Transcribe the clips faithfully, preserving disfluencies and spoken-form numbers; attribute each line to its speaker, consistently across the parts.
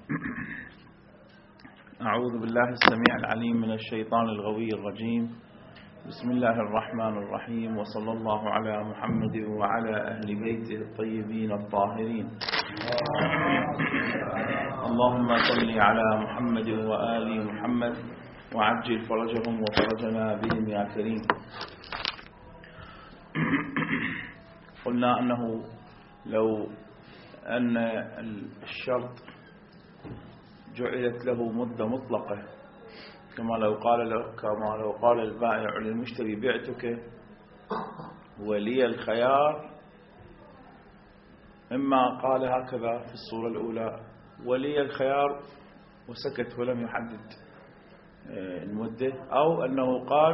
Speaker 1: أعوذ بالله السميع العليم من الشيطان الغوي الرجيم. بسم الله الرحمن الرحيم، وصلى الله على محمد وعلى أهل بيته الطيبين الطاهرين. اللهم صل على محمد وآل محمد وعجل فرجهم وفرجنا بهم يا كريم. قلنا أنه لو أن الشرط جعلت له مدة مطلقة، كما لو قال له كما لو قال البائع للمشتري بعتك ولي الخيار، إما قال هكذا في الصورة الأولى ولي الخيار وسكت ولم يحدد المدة، أو أنه قال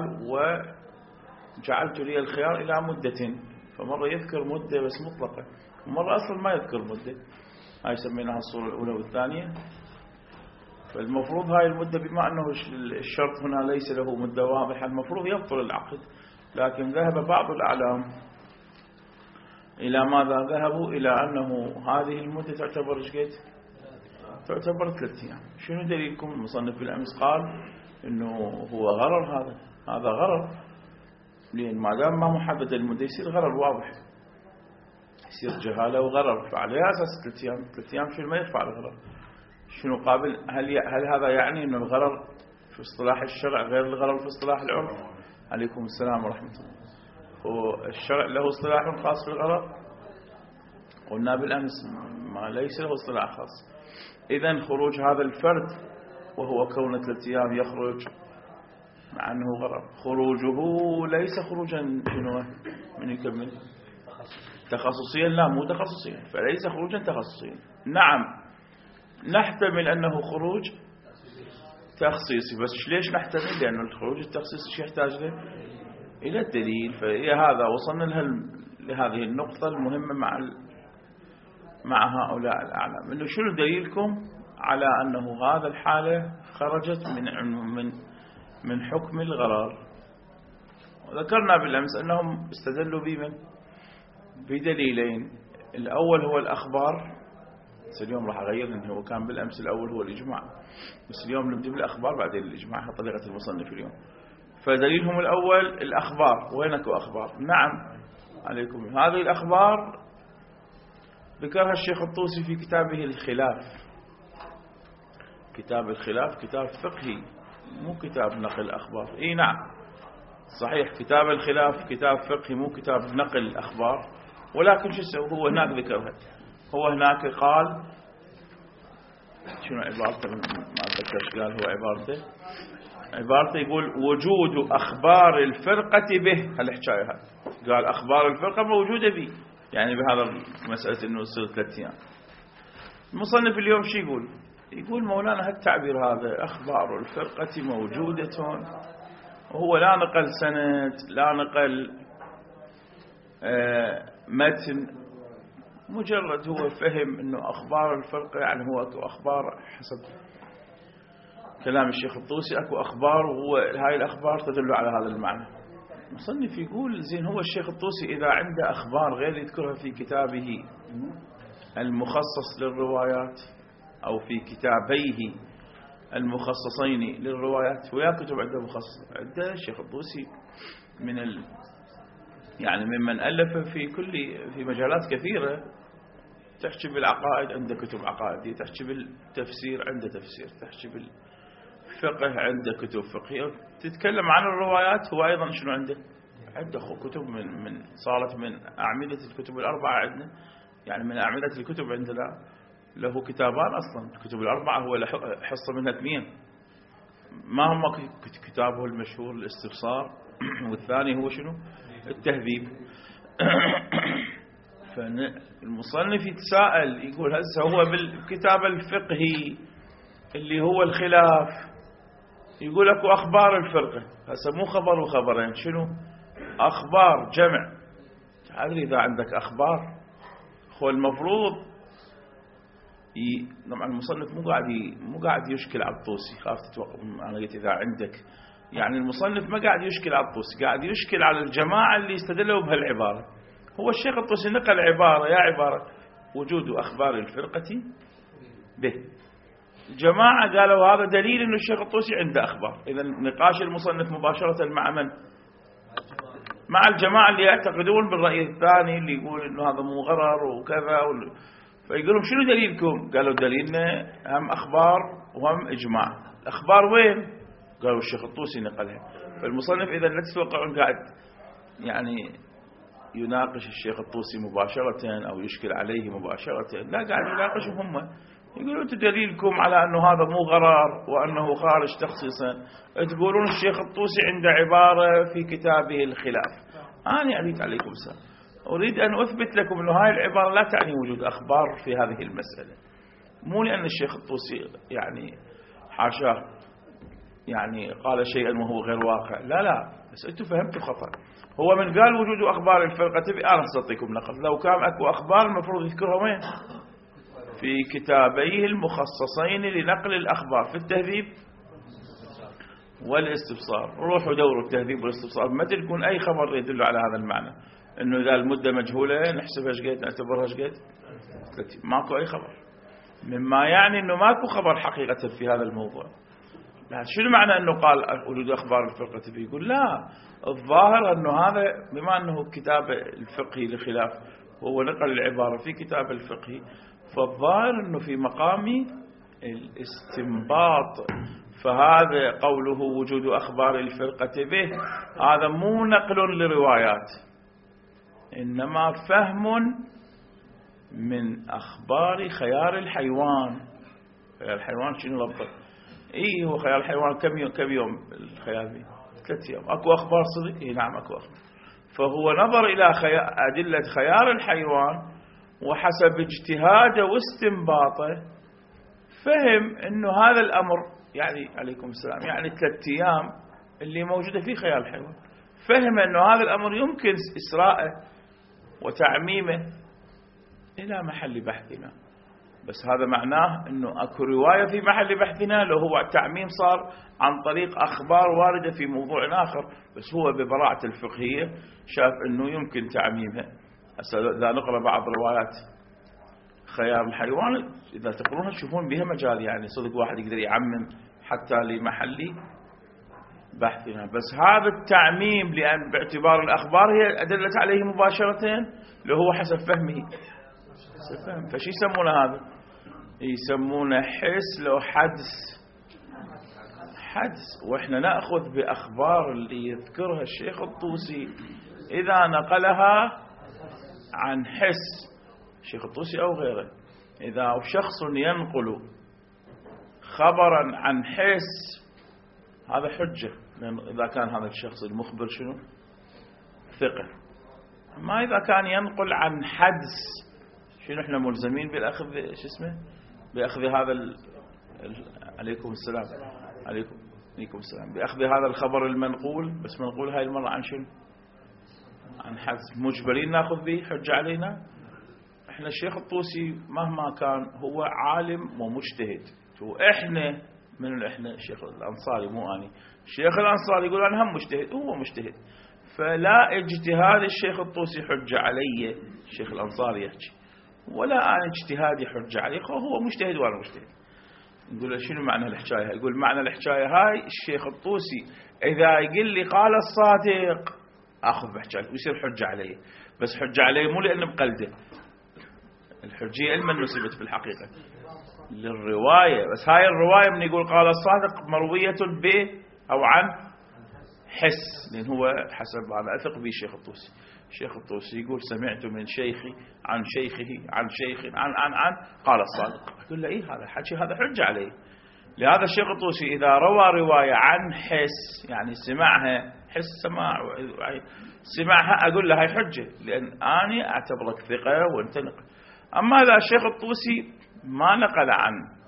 Speaker 1: وجعلت لي الخيار إلى مدة، فمرة يذكر مدة بس مطلقة ومرة أصلا ما يذكر مدة. هاي سميناها الصورة الأولى والثانية. فالمفروض هاي المدة بما أنه الشرط هنا ليس له مدة واضحة المفروض يبطل العقد، لكن ذهب بعض الأعلام إلى ماذا؟ ذهبوا إلى أنه هذه المدة تعتبر شقد؟ تعتبر ثلاثة أيام. شنو دليلكم؟ المصنف بالأمس قال إنه هو غرر، هذا هذا غرر، لأن ما دام ما محدد المدة يصير غرر واضح، يصير جهالة وغرر، فعلى أساس ثلاثة أيام. ثلاثة أيام شنو ما يرفع الغرر؟ شنو قابل؟ هل هل هذا يعني أن الغرر في اصطلاح الشرع غير الغرر في اصطلاح العرف؟ عليكم السلام ورحمة الله. والشرع له اصطلاح خاص بالغرر؟ قلنا بالأمس ما ليس له اصطلاح خاص. إذن خروج هذا الفرد وهو كون ثلاثة أيام يخرج مع أنه غرر، خروجه ليس خروجا شنو من يكمل تخصصيا، لا مو تخصصيا، فليس خروجا تخصصيا. نعم نحتمل أنه خروج تخصيصي، بس ليش نحتمل؟ لأن الخروج التخصيصي يحتاج له إلى الدليل. فهذا وصلنا لهذه النقطة المهمة مع مع هؤلاء الأعلام، إنه شنو دليلكم على أنه هذا الحالة خرجت من من من حكم الغرار؟ وذكرنا بالأمس أنهم استدلوا بمن؟ بدليلين. الأول هو الأخبار، بس اليوم راح أغير لأنه هو كان بالأمس الأول هو الإجماع، بس اليوم نبدأ بالأخبار بعدين الإجماع طريقة المصنف اليوم. فدليلهم الأول الأخبار. وينك أخبار؟ نعم عليكم. هذه الأخبار ذكرها الشيخ الطوسي في كتابه الخلاف. كتاب الخلاف كتاب فقهي مو كتاب نقل أخبار. إيه نعم صحيح، كتاب الخلاف كتاب فقهي مو كتاب نقل أخبار، ولكن شو سوى هو هناك ذكرها. هو هناك قال شنو عبارته؟ ما أتذكر ايش قال هو عبارته. عبارته يقول وجود أخبار الفرقة به، هالحكاية هذا قال أخبار الفرقة موجودة به، يعني بهذا مسألة إنه يصير ثلاثة أيام. المصنف اليوم شو يقول؟ يقول مولانا هالتعبير هذا أخبار الفرقة موجودة، وهو لا نقل سند لا نقل آه متن، مجرد هو فهم أنه أخبار الفرقة يعني هو أكو أخبار حسب كلام الشيخ الطوسي، أكو أخبار وهو هاي الأخبار تدل على هذا المعنى. مصنف يقول زين هو الشيخ الطوسي إذا عنده أخبار غير يذكرها في كتابه المخصص للروايات أو في كتابيه المخصصين للروايات، ويا كتب عنده مخصص، عنده الشيخ الطوسي من ال يعني ممن ألف في كل في مجالات كثيرة. تحكي بالعقائد عنده كتب عقائدية، تحكي بالتفسير عنده تفسير، تحكي بالفقه عنده كتب فقهية، تتكلم عن الروايات هو أيضا شنو عنده؟ عنده كتب من من صارت من أعمدة الكتب الأربعة عندنا، يعني من أعمدة الكتب عندنا له كتابان أصلا. الكتب الأربعة هو له حصة منها اثنين، ما هم كتابه المشهور الاستبصار والثاني هو شنو؟ التهذيب. فالمصنف يتساءل يقول هسه هو بالكتاب الفقهي اللي هو الخلاف يقول لك أخبار الفرقة، هسه مو خبر وخبرين، شنو أخبار جمع. تعرف إذا عندك أخبار هو المفروض ي... طبعا المصنف مو قاعد ي... مو قاعد يشكل على الطوسي، خاف تتوقع أنا قلت إذا عندك، يعني المصنف ما قاعد يشكل على الطوسي، قاعد يشكل على الجماعة اللي استدلوا بهالعبارة. هو الشيخ الطوسي نقل عبارة، يا عبارة وجود أخبار الفرقة به، جماعة قالوا هذا دليل أن الشيخ الطوسي عنده أخبار. إذا نقاش المصنف مباشرة مع من؟ مع الجماعة اللي يعتقدون بالرأي الثاني اللي يقول أنه هذا مو غرر وكذا، فيقولون شنو دليلكم؟ قالوا دليلنا هم أخبار وهم إجماع. الأخبار وين؟ قالوا الشيخ الطوسي نقلها. فالمصنف إذا لا تتوقعون قاعد يعني يناقش الشيخ الطوسي مباشرة أو يشكل عليه مباشرة، لا، قاعد يناقشهم هم. يقولون أنتم دليلكم على أنه هذا مو غرار وأنه خارج تخصيصا، تقولون الشيخ الطوسي عنده عبارة في كتابه الخلاف. أنا أريد عليكم السلام أريد أن أثبت لكم أنه هاي العبارة لا تعني وجود أخبار في هذه المسألة، مو لأن الشيخ الطوسي يعني حاشاه يعني قال شيئا وهو غير واقع، لا لا، بس أنتم فهمتوا خطأ. هو من قال وجود أخبار الفرقة تبي أنا أعطيكم نقل، لو كان أكو أخبار المفروض يذكرها وين؟ في كتابيه المخصصين لنقل الأخبار، في التهذيب والاستبصار. روحوا دوروا التهذيب والاستبصار، ما تلقون أي خبر يدل على هذا المعنى، إنه إذا المدة مجهولة نحسبها شقد نعتبرها شقد، ماكو أي خبر، مما يعني إنه ماكو خبر حقيقة في هذا الموضوع. شنو معنى أنه قال وجود أخبار الفرقة تبي؟ يقول لا، الظاهر أنه هذا بما أنه كتاب الفقهي لخلاف وهو نقل العبارة في كتاب الفقهي، فالظاهر أنه في مقام الاستنباط، فهذا قوله وجود أخبار الفرقة به هذا مو نقل لروايات، إنما فهم من أخبار خيار الحيوان. خيار الحيوان شنو لفظه؟ إيه هو خيار الحيوان كم يوم كم يوم الخيال به؟ ثلاث أيام. أكو أخبار صدق؟ إيه نعم أكو أخبار. فهو نظر إلى أدلة خيار الحيوان وحسب اجتهاده واستنباطه فهم إنه هذا الأمر يعني عليكم السلام يعني ثلاث أيام اللي موجودة في خيار الحيوان، فهم إنه هذا الأمر يمكن إسراءه وتعميمه إلى محل بحثنا. بس هذا معناه أنه أكو رواية في محل بحثنا، لو هو التعميم صار عن طريق أخبار واردة في موضوع آخر، بس هو ببراعة الفقهية شاف أنه يمكن تعميمها. إذا نقرأ بعض روايات خيار الحيوان إذا تقرونها تشوفون بها مجال، يعني صدق واحد يقدر يعمم حتى لمحل بحثنا. بس هذا التعميم لأن باعتبار الأخبار هي أدلت عليه مباشرة لو هو حسب فهمه فهم. فشي يسمونه هذا؟ يسمونه حس لو حدس حدس. وإحنا نأخذ بأخبار اللي يذكرها الشيخ الطوسي إذا نقلها عن حس الشيخ الطوسي أو غيره. إذا شخص ينقل خبرا عن حس هذا حجة، إذا كان هذا الشخص المخبر شنو ثقة. ما إذا كان ينقل عن حدس شنو احنا ملزمين بالاخذ شو اسمه باخذ هذا ال... ال... عليكم السلام عليكم عليكم السلام باخذ هذا الخبر المنقول، بس منقول هاي المره عن شنو؟ عن حدس. مجبرين ناخذ به حجه علينا. احنا الشيخ الطوسي مهما كان هو عالم ومجتهد، احنا من احنا الشيخ الانصاري مو اني الشيخ الانصاري يقول انا هم مجتهد، هو مجتهد، فلا اجتهاد الشيخ الطوسي حجه علي الشيخ الانصاري يحكي، ولا أنا اجتهادي حجة عليه، هو مجتهد وأنا مجتهد. نقول له شنو معنى الحكاية؟ يقول معنى الحكاية هاي الشيخ الطوسي إذا يقول لي قال الصادق أخذ بحكاية ويصير حجة عليه، بس حجة عليه مو لأنه مقلده، الحجية علما نسبت في الحقيقة للرواية، بس هاي الرواية من يقول قال الصادق مروية ب أو عن حس، لأن هو حسب أنا أثق به الشيخ الطوسي. الشيخ الطوسي يقول سمعت من شيخي عن شيخه عن شيخ عن عن عن قال الصادق. أقول له إيه هذا الحكي هذا حجة عليه. لهذا الشيخ الطوسي إذا روى رواية عن حس يعني سمعها حس سماع سمعها أقول له هاي حجة، لأن أنا أعتبرك ثقة وأنت نقل. أما إذا الشيخ الطوسي ما نقل عن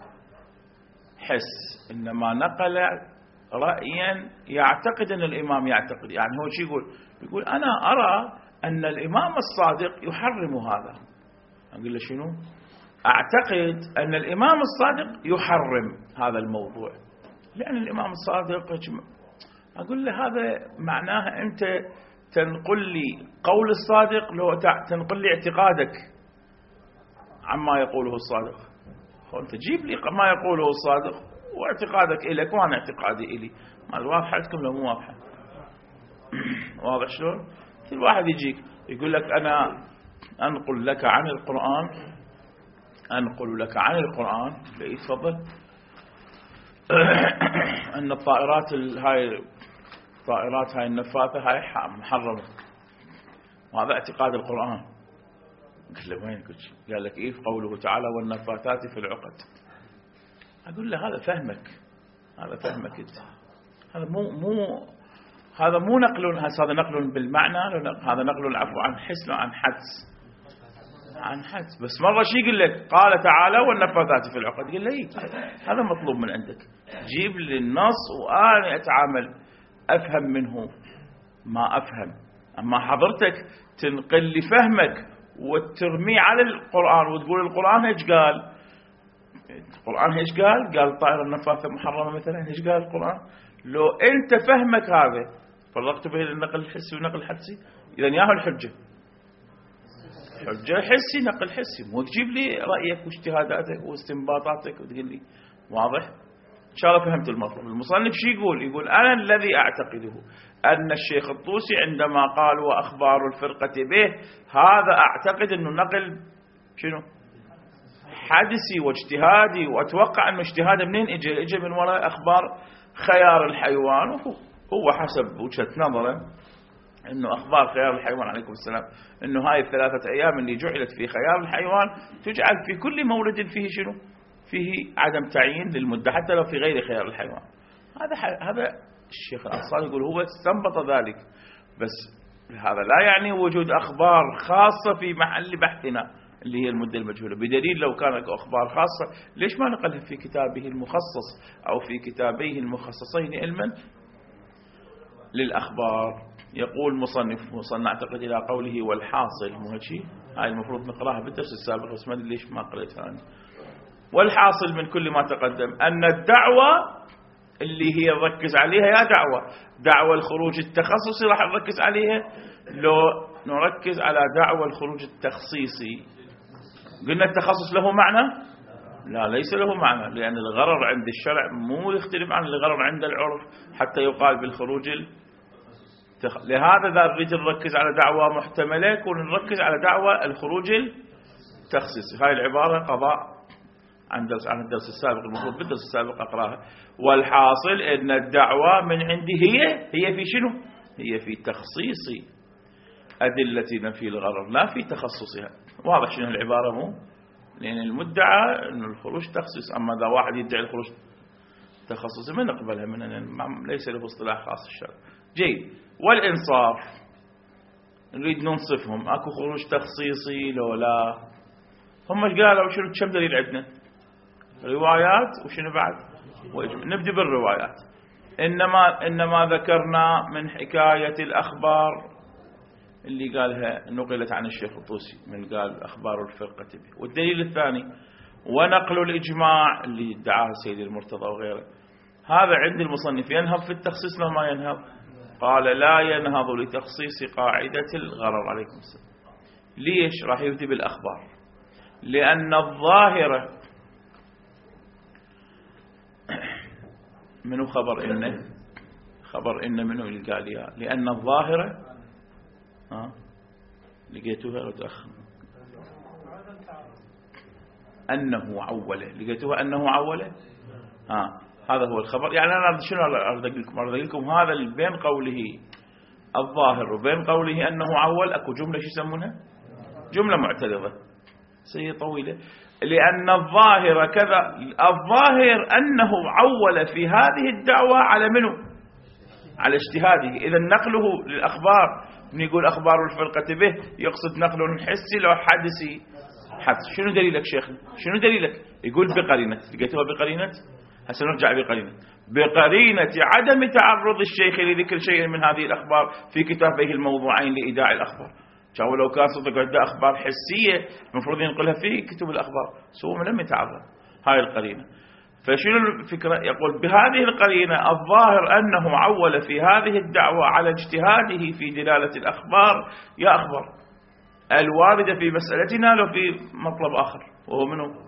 Speaker 1: حس إنما نقل رأيا يعتقد أن الإمام يعتقد، يعني هو شو يقول؟ يقول أنا أرى أن الإمام الصادق يحرم هذا. أقول له شنو؟ أعتقد أن الإمام الصادق يحرم هذا الموضوع لأن الإمام الصادق. أقول له هذا معناه أنت تنقل لي قول الصادق لو تنقل لي اعتقادك عما يقوله الصادق. أنت جيب لي ما يقوله الصادق واعتقادك إليك وأنا اعتقادي إلي. ما الواضحة عندكم لو مو واضحة؟ واضح شلون؟ كل واحد يجيك يقول لك أنا أنقل لك عن القرآن، أنقل لك عن القرآن ليه تفضل أن الطائرات هاي الطائرات هاي النفاثة هاي محرمة، وهذا اعتقاد القرآن. قال له وين؟ قال لك إيه؟ قوله تعالى والنفاثات في العقد. أقول له هذا فهمك، هذا فهمك أنت، هذا مو مو هذا مو نقل، هذا نقل بالمعنى، هذا نقل عفوا عن حس عن حدس، عن حدس. بس مرة شي يقول لك قال تعالى والنفاثات في العقد، قال لي هذا مطلوب من عندك، جيب لي النص وأنا أتعامل أفهم منه ما أفهم. أما حضرتك تنقل لي فهمك وترمي على القرآن وتقول القرآن ايش قال؟ القرآن ايش قال؟ قال طائرة النفاثة محرمة مثلا، ايش قال القرآن؟ لو أنت فهمك هذا فرقت بين النقل الحسي والنقل الحدسي، إذا ياهو الحجة حجة حسي نقل حسي، مو تجيب لي رأيك واجتهاداتك واستنباطاتك وتقول لي. واضح؟ إن شاء الله فهمت المطلب. المصنف شي يقول؟ يقول أنا الذي أعتقده أن الشيخ الطوسي عندما قال وأخبار الفرقة به، هذا أعتقد أنه نقل شنو؟ حدسي واجتهادي، وأتوقع أنه اجتهاده منين إجا؟ إجا من وراء أخبار خيار الحيوان، هو حسب وجهة نظره أنه أخبار خيار الحيوان عليكم السلام أنه هاي الثلاثة أيام اللي جعلت في خيار الحيوان تجعل في كل مورد فيه شنو؟ فيه عدم تعيين للمدة حتى لو في غير خيار الحيوان. هذا هذا الشيخ الأنصاري يقول هو استنبط ذلك، بس هذا لا يعني وجود أخبار خاصة في محل بحثنا اللي هي المدة المجهولة، بدليل لو كانت أخبار خاصة ليش ما نقلها في كتابه المخصص أو في كتابيه المخصصين علما للأخبار. يقول مصنف مصنع اعتقد إلى قوله والحاصل، مو هالشيء هاي المفروض نقراها بالدرس السابق بس ما أدري ليش ما قريتها أنا. والحاصل من كل ما تقدم أن الدعوة اللي هي نركز عليها يا دعوة دعوة الخروج التخصصي راح نركز عليها، لو نركز على دعوة الخروج التخصيصي قلنا التخصص له معنى؟ لا ليس له معنى، لأن الغرر عند الشرع مو يختلف عن الغرر عند العرف حتى يقال بالخروج التخ... لهذا إذا نريد نركز على دعوة محتملة يكون نركز على دعوة الخروج التخصيصي. هاي العبارة قضاء عن درس عن الدرس السابق، المفروض بالدرس السابق أقراها. والحاصل أن الدعوة من عندي هي هي في شنو؟ هي في تخصيص أدلة في الغرر لا في تخصصها. واضح شنو العبارة مو؟ لأن المدعى أن الخروج تخصيص، أما إذا واحد يدعي الخروج تخصصي ما نقبلها منه، ليس له اصطلاح خاص الشرع. جيد. والإنصاف نريد ننصفهم، أكو خروج تخصيصي لو لا؟ هم ايش قالوا؟ شنو كم دليل عندنا؟ روايات وشنو بعد؟ نبدأ بالروايات. إنما إنما ذكرنا من حكاية الأخبار اللي قالها نقلت عن الشيخ الطوسي من قال أخبار الفرقة به. والدليل الثاني ونقل الإجماع اللي ادعاه سيد المرتضى وغيره، هذا عند المصنف ينهض في التخصيص لو ما ينهض؟ قال لا ينهض لتخصيص قاعدة الغرر عليكم السلام. ليش؟ راح يبدي بالأخبار، لأن الظاهرة منو خبر إنه خبر إنه منو اللي قال يا لأن الظاهرة ها لقيتوها لو تأخر أنه عوله، لقيتوها أنه عوله ها هذا هو الخبر. يعني أنا شنو أرد لكم؟ أرد لكم هذا بين قوله الظاهر وبين قوله أنه عول أكو جملة شو يسمونها؟ جملة معترضة سيئة طويلة. لأن الظاهر كذا، الظاهر أنه عول في هذه الدعوة على منه؟ على اجتهاده. إذا نقله للأخبار من يقول أخبار الفرقة به يقصد نقل حسي لو حدسي حدس. شنو دليلك شيخنا؟ شنو دليلك؟ يقول بقرينة. لقيتوها بقرينة؟ هسه نرجع بقرينة بقرينة عدم تعرض الشيخ لذكر شيء من هذه الأخبار في كتابه الموضوعين لإيداع الأخبار. شاو لو كان صدق عنده أخبار حسية المفروض ينقلها في كتب الأخبار، سوى لم يتعرض هاي القرينة. فشنو الفكرة؟ يقول بهذه القرينة الظاهر أنه عول في هذه الدعوة على اجتهاده في دلالة الأخبار يا أخبار الواردة في مسألتنا لو في مطلب آخر وهو منه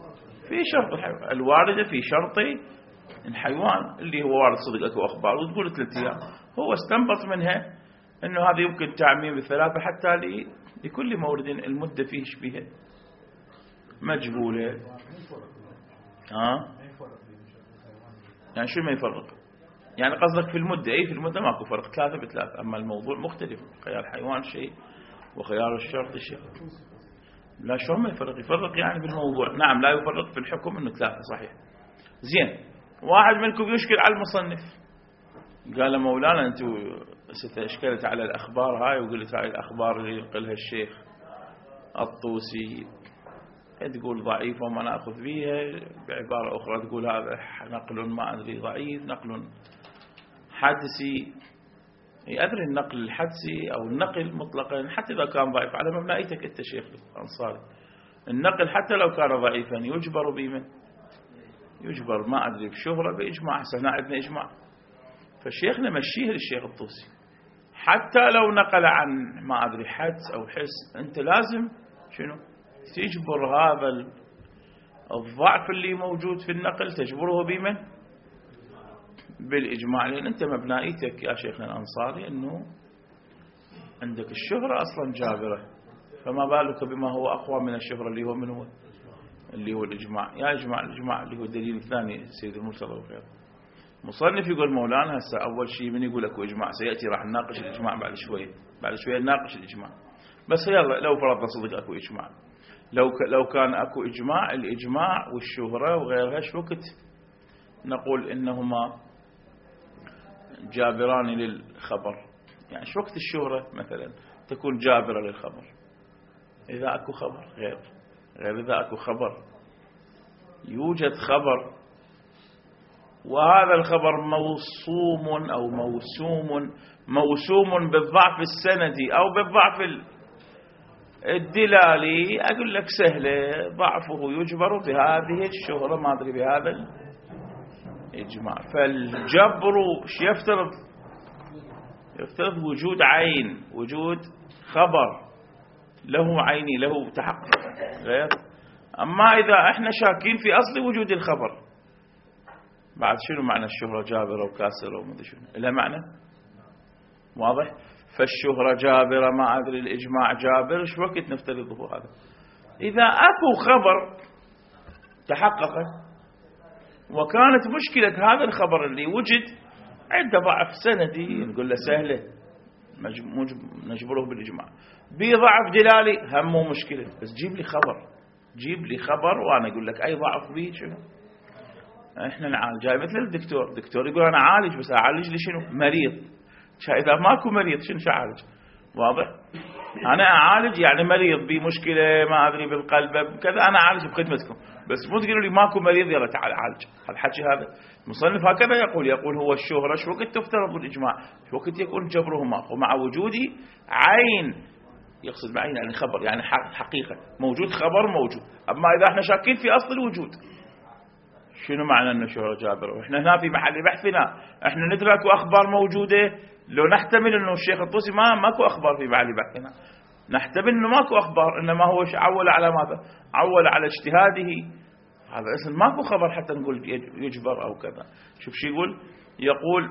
Speaker 1: في شرط الحيوان الواردة في شرط الحيوان اللي هو وارد صدق أكو أخبار وتقول ثلاث أيام، هو استنبط منها أنه هذا يمكن تعميم بالثلاثة حتى لكل مورد المدة فيه شبيهة مجهولة. ها يعني شو ما يفرق؟ يعني قصدك في المدة؟ أي في المدة ماكو فرق، ثلاثة بثلاثة. أما الموضوع مختلف، خيار الحيوان شيء وخيار الشرط شيء. لا شو ما يفرق؟ يفرق يعني بالموضوع. نعم لا يفرق في الحكم أنه ثلاثة صحيح. زين، واحد منكم يشكل على المصنف، قال مولانا أنتوا ستشكلت على الأخبار هاي وقلت هاي الأخبار اللي ينقلها الشيخ الطوسي تقول ضعيفة وما نأخذ بيها، بعبارة أخرى تقول هذا نقل ما أدري ضعيف، نقل حدسي. أدري النقل الحدسي أو النقل مطلقا حتى إذا كان ضعيف على مبنائيتك أنت شيخ الأنصاري، النقل حتى لو كان ضعيفا يجبر بمن؟ يجبر ما أدري بشهرة بإجماع. سنة عندنا إجماع، فالشيخنا مشيه للشيخ الطوسي حتى لو نقل عن ما أدري حدس أو حس، أنت لازم شنو تجبر هذا الضعف اللي موجود في النقل، تجبره بمن؟ بالإجماع. لأن أنت مبنائيتك يا شيخنا الأنصاري أنه عندك الشهرة أصلا جابرة، فما بالك بما هو أقوى من الشهرة اللي هو من هو اللي هو الإجماع. يا إجماع الإجماع اللي هو الدليل الثاني سيد المرتضى وخير. مصنف يقول مولانا هسه أول شيء من يقول لك إجماع، سيأتي راح نناقش الإجماع بعد شوية، بعد شوية نناقش الإجماع. بس يلا لو فرضنا صدق أكو إجماع، لو لو كان أكو إجماع، الإجماع والشهرة وغيرها شو وقت نقول إنهما جابران للخبر؟ يعني شو وقت الشهرة مثلا تكون جابرة للخبر؟ إذا أكو خبر، غير غير إذا أكو خبر. يوجد خبر وهذا الخبر موصوم أو موسوم موسوم بالضعف السندي أو بالضعف الدلالي، أقول لك سهلة، ضعفه يجبر بهذه الشهرة ما أدري بهذا الإجماع. فالجبر ايش يفترض؟ يفترض وجود عين، وجود خبر له عيني له تحقق غير. أما إذا احنا شاكين في أصل وجود الخبر، بعد شنو معنى الشهرة جابرة وكاسرة ومدري شنو؟ لها معنى واضح؟ فالشهرة جابرة ما أدري الإجماع جابر، شو وقت نفترضه هذا؟ إذا أكو خبر تحقق وكانت مشكلة هذا الخبر اللي وجد عنده ضعف سندي، نقول له سهلة نجبره بالإجماع. بضعف دلالي همه مشكلة، بس جيب لي خبر، جيب لي خبر وأنا أقول لك أي ضعف به شنو احنا نعالج. جاي مثل الدكتور، دكتور يقول أنا عالج، بس أعالج لي شنو؟ مريض. إذا ماكو مريض شنو شعالج؟ واضح؟ أنا أعالج يعني مريض بمشكلة ما أدري بالقلب كذا، أنا أعالج بخدمتكم، بس مو تقولوا لي ماكو مريض يلا تعال عالج. الحكي هذا المصنف هكذا يقول، يقول هو الشهرة شو وقت تفترض الإجماع، شو وقت يكون جبرهما، ومع وجود عين، يقصد بعين يعني خبر، يعني حقيقة موجود خبر موجود. أما إذا احنا شاكين في أصل الوجود، شنو معنى أن الشهرة جابرة؟ وإحنا هنا في محل بحثنا، إحنا ندرك أخبار موجودة، لو نحتمل أنه الشيخ الطوسي ما ماكو أخبار في محل بحثنا، نحتمل أنه ماكو أخبار، إنما هو عول على ماذا؟ عول على اجتهاده. هذا اسم ماكو خبر حتى نقول يجبر أو كذا. شوف شو يقول، يقول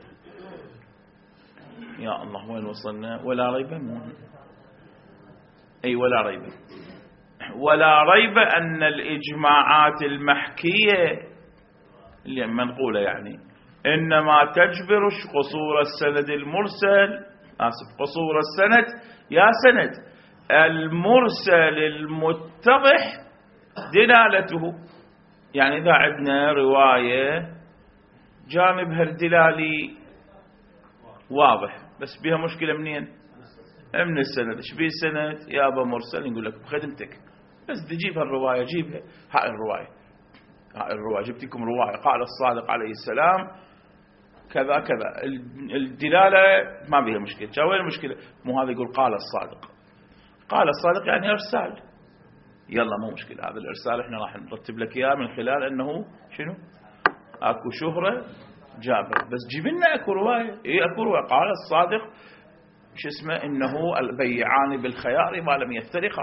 Speaker 1: يا الله وين وصلنا؟ ولا ريب مهم. أي ولا ريب ولا ريب أن الإجماعات المحكية اللي منقولة يعني إنما تجبر قصور السند المرسل، آسف قصور السند يا سند المرسل المتضح دلالته. يعني إذا عندنا رواية جانبها الدلالي واضح بس بها مشكلة منين؟ من السند. ايش بيه السند؟ يا أبا مرسل، نقول لك بخدمتك، بس تجيب هالرواية، جيبها هاي الرواية، هاي الرواية جبت لكم رواية قال الصادق عليه السلام كذا كذا، الدلالة ما بيها مشكلة. جا وين المشكلة؟ مو هذا يقول قال الصادق، قال الصادق يعني إرسال، يلا مو مشكلة، هذا الإرسال احنا راح نرتب لك إياه من خلال أنه شنو؟ أكو شهرة جابر، بس جيب لنا أكو رواية، إيه أكو رواية قال الصادق شو اسمه إنه البيعان بالخيار ما لم يفترقا،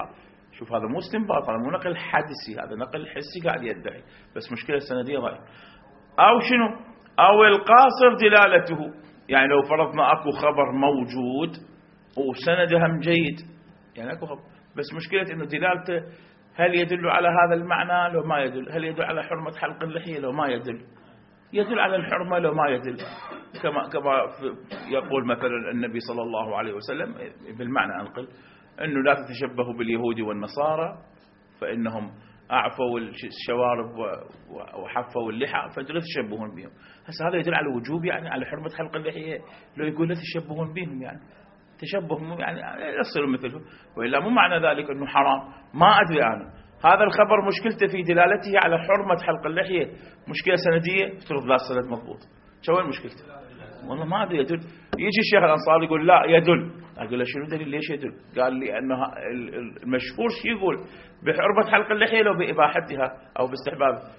Speaker 1: شوف هذا مو استنباط، هذا مو نقل حدسي، هذا نقل حسي قاعد يدعي، بس مشكلة سندية ضعيفة. أو شنو؟ أو القاصر دلالته، يعني لو فرضنا أكو خبر موجود وسنده هم جيد، يعني أكو خبر بس مشكلة إنه دلالته هل يدل على هذا المعنى لو ما يدل، هل يدل على حرمة حلق اللحية لو ما يدل، يدل على الحرمة لو ما يدل، كما كما يقول مثلا النبي صلى الله عليه وسلم بالمعنى أنقل أنه لا تتشبهوا باليهود والنصارى فإنهم أعفوا الشوارب وحفوا اللحى فأنتم لا تشبهون بهم. هسه هذا يدل على وجوب، يعني على حرمة حلق اللحية لو يقول لا تشبهون بهم، يعني تشبه يعني يصير مثلهم، وإلا مو معنى ذلك أنه حرام. ما أدري أنا هذا الخبر مشكلته في دلالته على حرمة حلق اللحية مشكلة سندية، افترض لا السند مضبوط، شو وين مشكلته؟ والله ما أدري يدل. يجي الشيخ الأنصاري يقول لا يدل، أقول له شنو دليل ليش يدل؟ قال لي أنه المشهور شو يقول بحرمة حلق اللحية لو بإباحتها أو باستحباب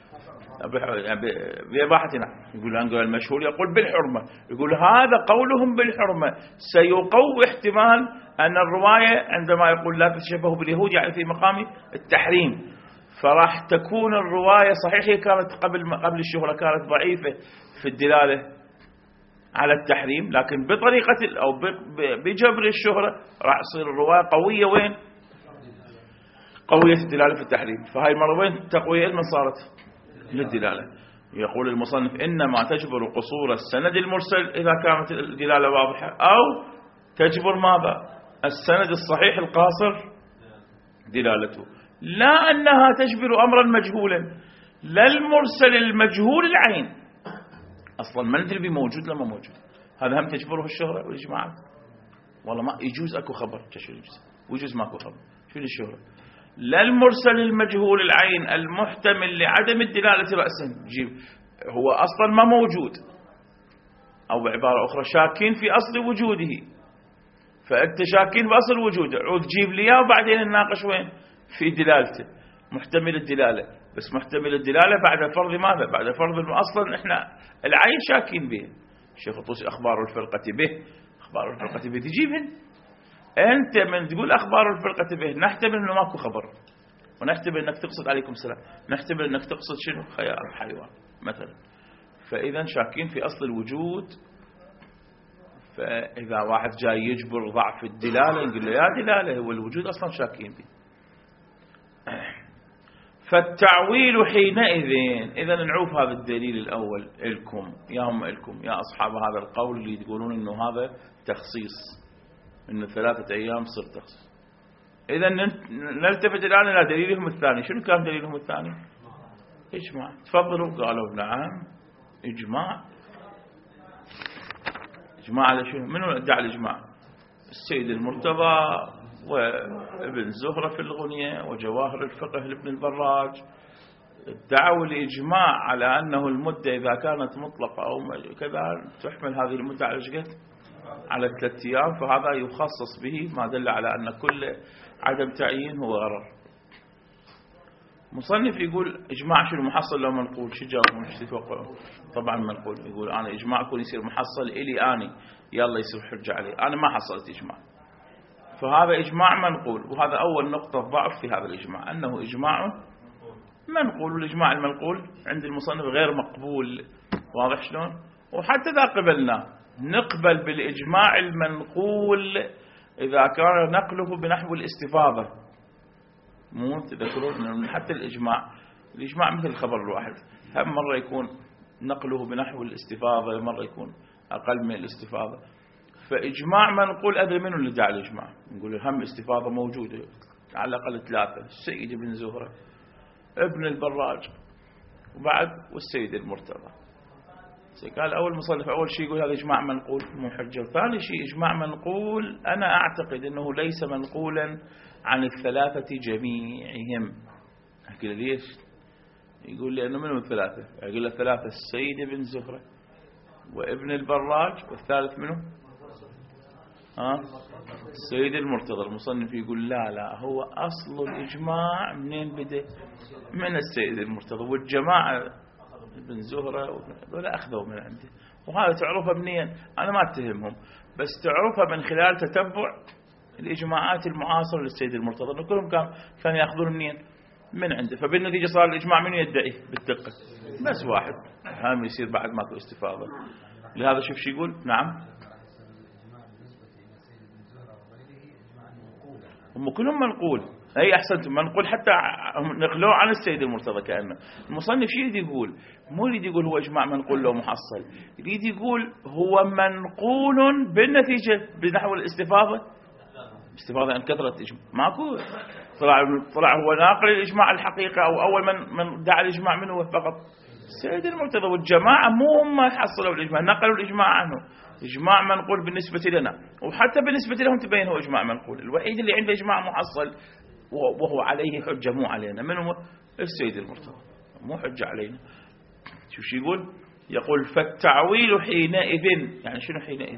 Speaker 1: بإباحتنا، يقول أنقل المشهور يقول بالحرمة، يقول هذا قولهم بالحرمة سيقوي احتمال أن الرواية عندما يقول لا تتشبهوا باليهود يعني في مقام التحريم، فراح تكون الرواية صحيحة كانت قبل قبل الشهرة كانت ضعيفة في الدلالة على التحريم، لكن بطريقة أو بجبر الشهرة راح تصير الرواية قوية. وين قوية الدلالة في التحريم؟ فهاي المرة وين تقوية من صارت للدلالة. يقول المصنف إنما تجبر قصور السند المرسل إذا كانت الدلالة واضحة، أو تجبر ماذا؟ السند الصحيح القاصر دلالته، لا أنها تجبر أمرا مجهولا، لا المرسل المجهول العين أصلا ما ندري موجود لما موجود، هذا هم تجبره الشهرة والإجماعات. والله ما يجوز أكو خبر تشير يجوز ويجوز ماكو خبر، شو الشهرة؟ لا المرسل المجهول العين المحتمل لعدم الدلالة رأسا، جيب هو أصلا ما موجود، أو بعبارة أخرى شاكين في أصل وجوده، فأنت شاكين بأصل وجوده عود جيب لي وبعدين نناقش وين في دلالته محتمل الدلالة، بس محتمل الدلالة بعد فرض ماذا؟ بعد فرض أنه أصلا إحنا العين شاكين به. الشيخ الطوسي أخبار الفرقة به، أخبار الفرقة به تجيبهن أنت من تقول أخبار الفرقة به نحتمل أنه ماكو خبر، ونحتمل أنك تقصد عليكم السلام، نحتمل أنك تقصد شنو؟ خيار حيوان مثلا. فإذا شاكين في أصل الوجود، فإذا واحد جاي يجبر ضعف الدلالة نقول له يا دلالة هو الوجود أصلا شاكين به. فالتعويل حينئذ، إذا نعوف هذا الدليل الأول إلكم يا هم إلكم يا أصحاب هذا القول اللي تقولون إنه هذا تخصيص، إنه ثلاثة أيام صر تخصيص. إذا نلتفت الآن إلى دليلهم الثاني. شنو كان دليلهم الثاني؟ إجماع. تفضلوا. قالوا نعم إجماع. إجماع على شنو؟ منو ادعى الإجماع؟ السيد المرتضى وابن زهرة في الغنية وجواهر الفقه لابن البراج ادعوا الإجماع على أنه المدة إذا كانت مطلقة أو كذا تحمل هذه المدة على شقد على ثلاثة أيام، فهذا يخصص به ما دل على أن كل عدم تعيين هو غرر. مصنف يقول إجماع شنو محصل لو منقول؟ شو جاوبون؟ شو تتوقعون؟ طبعا منقول. يقول أنا إجماع يكون يصير محصل إلي أني يلا يصير حجة عليه، أنا ما حصلت إجماع، فهذا إجماع منقول. وهذا أول نقطة ضعف في هذا الإجماع، أنه إجماع منقول، والإجماع المنقول عند المصنف غير مقبول. واضح شلون؟ وحتى إذا قبلنا نقبل بالإجماع المنقول إذا كان نقله بنحو الاستفاضة. مو تذكرون حتى الإجماع الإجماع مثل الخبر الواحد، هم مرة يكون نقله بنحو الاستفاضة، مرة يكون أقل من الاستفاضة. فإجماع منقول أدري منه اللي دعا الإجماع، نقول هم استفاضة موجودة على الأقل ثلاثة، السيد ابن زهرة ابن البراج وبعد والسيد المرتضى. قال أول مصنف أول شيء يقول هذا إجماع منقول مو حجة، وثاني شيء إجماع منقول أنا أعتقد أنه ليس منقولا عن الثلاثة جميعهم. أقول ليش؟ يقول لي أنه منهم الثلاثة، يقول الثلاثة السيد ابن زهرة وابن البراج والثالث منه ها السيد المرتضى. المصنف يقول لا لا هو أصل الإجماع منين بدأ؟ من السيد المرتضى، والجماعة ابن زهرة ولا أخذوا من عنده، وهذا تعرفها منين؟ أنا ما أتهمهم، بس تعرفها من خلال تتبع الإجماعات المعاصرة للسيد المرتضى إنه كلهم كان كان يأخذون منين من عنده، فبالنتيجة صار الإجماع منه يدعي بالدقة بس واحد، هم يصير بعد ماكو استفاضة. لهذا شوف شو يقول. نعم هم كلهم منقول. أي أحسنت منقول، حتى نقلوه عن السيد المرتضى. كأنه المصنف شو يريد يقول؟ مو يريد يقول هو إجماع منقول لو محصل، يريد يقول هو منقول بالنتيجة بنحو الاستفاضة. استفاضة عن كثرة إجماع ماكو، طلع طلع هو ناقل الإجماع الحقيقة، أو أول من من دعا الإجماع منه فقط السيد المرتضى، والجماعة مو هم حصلوا الإجماع، نقلوا الإجماع عنه. إجماع منقول بالنسبة لنا، وحتى بالنسبة لهم تبين هو إجماع منقول. الوحيد اللي عنده إجماع محصل وهو عليه حجة مو علينا، من هو؟ السيد المرتضى، مو حجة علينا. شو شو يقول؟ يقول فالتعويل حينئذ، يعني شنو حينئذ؟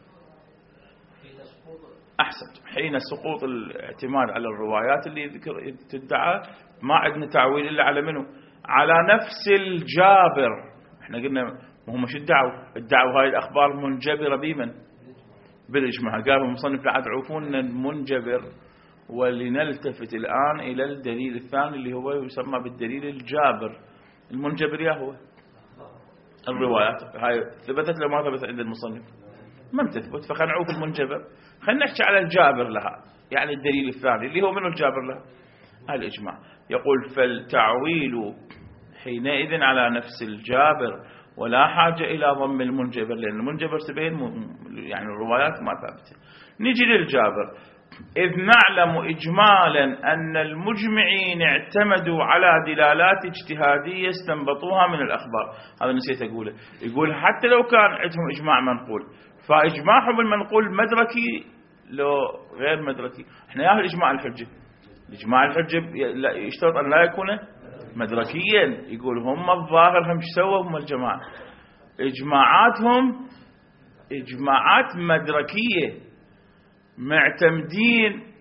Speaker 1: أحسن، حين سقوط الاعتماد على الروايات اللي ذكر تدعى، ما عندنا تعويل إلا على منه؟ على نفس الجابر. احنا قلنا وهم شو ادعوا؟ ادعوا هاي الأخبار منجبرة بمن؟ بالإجماع. قالوا المصنف لا تعرفون المنجبر، ولنلتفت الآن إلى الدليل الثاني اللي هو يسمى بالدليل الجابر. المنجبر يا هو الروايات هاي ثبتت لو ما ثبت عند المصنف؟ ما تثبت، فخلينا نعوف المنجبر، خلينا نحكي على الجابر لها، يعني الدليل الثاني اللي هو منه الجابر لها؟ الإجماع. يقول فالتعويل حينئذ على نفس الجابر، ولا حاجة إلى ضم المنجبر، لأن المنجبر تبين يعني الروايات ما ثابتة. نجي للجابر. إذ نعلم إجمالا أن المجمعين اعتمدوا على دلالات اجتهادية استنبطوها من الأخبار. هذا نسيت أقوله. يقول حتى لو كان عندهم إجماع منقول، فإجماعهم المنقول مدركي لو غير مدركي. احنا ياهل إجماع الحجة، الإجماع الحجة يشترط أن لا يكون مدركيا. يقول هم الظاهر هم سووا هم الجماعة إجماعاتهم إجماعات مدركية، معتمدين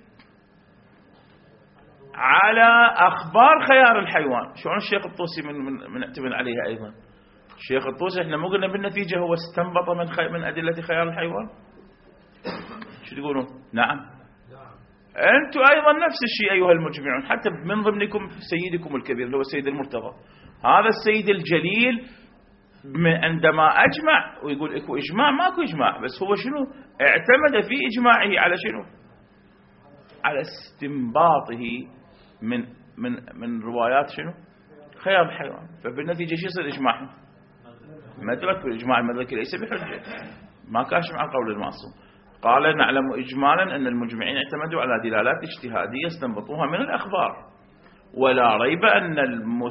Speaker 1: على أخبار خيار الحيوان. شلون الشيخ الطوسي من من, من اعتمد عليها أيضا؟ الشيخ الطوسي احنا مو قلنا بالنتيجة هو استنبط من خي من أدلة خيار الحيوان. شو تقولون؟ نعم أنتم أيضا نفس الشيء أيها المجمعون، حتى من ضمنكم سيدكم الكبير اللي هو السيد المرتضى. هذا السيد الجليل عندما أجمع ويقول إكو إجماع، ماكو إجماع، بس هو شنو اعتمد في إجماعه على شنو؟ على استنباطه من من من روايات شنو؟ خيار الحيوان. فبالنتيجة شو يصير إجماعه؟ مدرك، والإجماع المدرك ليس بحجة، ما كاش مع قول المعصوم. قال نعلم إجمالا أن المجمعين اعتمدوا على دلالات اجتهادية استنبطوها من الأخبار، ولا ريب أن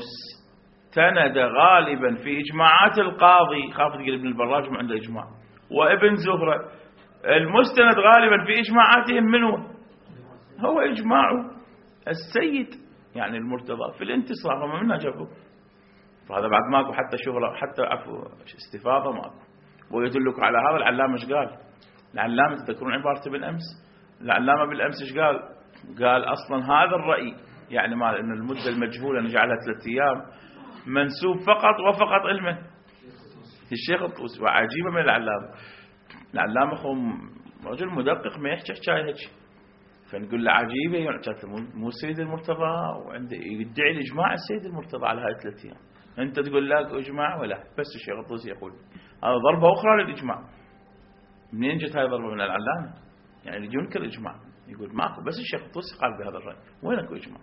Speaker 1: المستند غالبا في إجماعات القاضي، خافت تقول ابن البراج ما عنده إجماع، وابن زهرة، المستند غالبا في إجماعاتهم منه هو إجماع السيد يعني المرتضى في الانتصار، وما منها جابوا. فهذا بعد ماكو حتى شغله، حتى عفو استفاضة ماكو. ويدلك على هذا العلامة ايش قال؟ العلامة تذكرون عبارته بالأمس؟ العلامة بالأمس ايش قال؟ قال أصلا هذا الرأي يعني مال إن المدة المجهولة نجعلها ثلاثة أيام منسوب فقط وفقط علمه الشيخ الطوسي. وعجيبة من العلامة. العلامة هو رجل مدقق ما يحكي حكاية هيك، فنقول له عجيبة يعني مو السيد المرتضى وعنده يدعي الإجماع السيد المرتضى على هاي ثلاثة أيام، أنت تقول لك إجماع ولا؟ بس الشيخ الطوسي يقول هذا ضربة أخرى للإجماع. منين جت هاي ضربة من العلامة؟ يعني اللي ينكر إجماع يقول ماكو، بس الشيخ الطوسي قال بهذا الرأي، وين أكو إجماع؟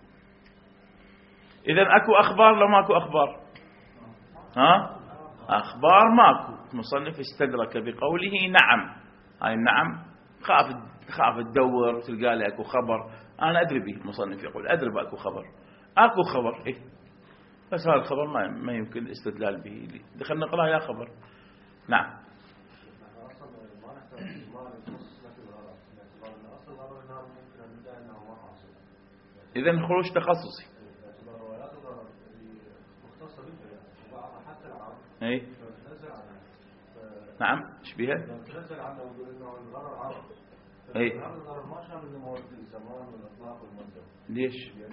Speaker 1: إذن أكو أخبار لو ماكو أخبار؟ ها؟ أخبار ماكو. المصنف استدرك بقوله نعم. هاي النعم خاف خاف تدور تلقى لي أكو خبر، أنا أدري به. المصنف يقول أدري بأكو خبر، أكو خبر إيه، بس هذا الخبر ما ما يمكن الاستدلال به. دخلنا نقرأ يا خبر. نعم. إذن خروج تخصصي. اي نعم ايش بيها؟ اي ليش؟